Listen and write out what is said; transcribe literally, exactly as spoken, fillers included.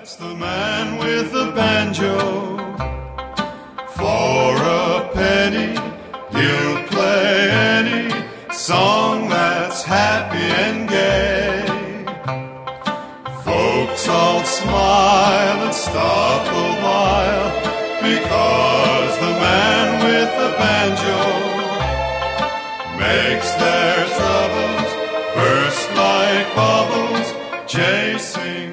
That's the man with the banjo. For a penny, he'll play any song that's happy and gay. Folks all smile and stop a while, because the man with the banjo makes their troubles burst like bubbles, chasing